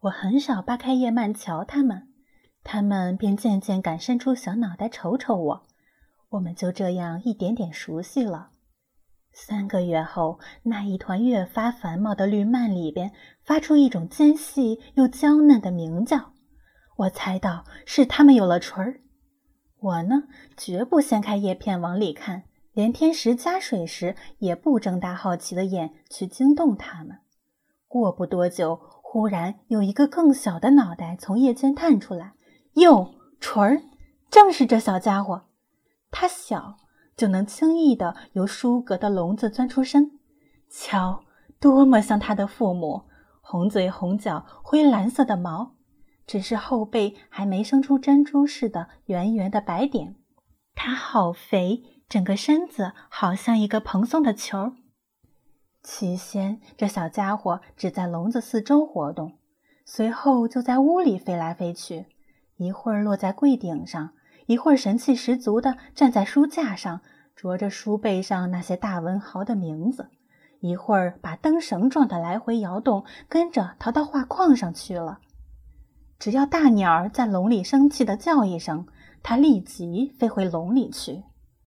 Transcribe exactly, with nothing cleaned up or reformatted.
我很少扒开叶幔瞧它们，它们便渐渐敢伸出小脑袋瞅瞅我，我们就这样一点点熟悉了。三个月后，那一团越发繁茂的绿蔓里边发出一种尖细又娇嫩的鸣叫，我猜到是它们有了雏儿。我呢，绝不掀开叶片往里看，连添食加水时也不睁大好奇的眼去惊动它们。过不多久，忽然有一个更小的脑袋从叶间探出来，哟，雏儿，正是这小家伙。它小，就能轻易地由书阁的笼子钻出身。瞧，多么像它的父母，红嘴红脚，灰蓝色的毛，只是后背还没生出珍珠似的圆圆的白点。它好肥，整个身子好像一个蓬松的球。起先，这小家伙只在笼子四周活动，随后就在屋里飞来飞去，一会儿落在柜顶上，一会儿神气十足地站在书架上，啄着书背上那些大文豪的名字，一会儿把灯绳撞得来回摇动，跟着逃到画框上去了。只要大鸟儿在笼里生气地叫一声，它立即飞回笼里去。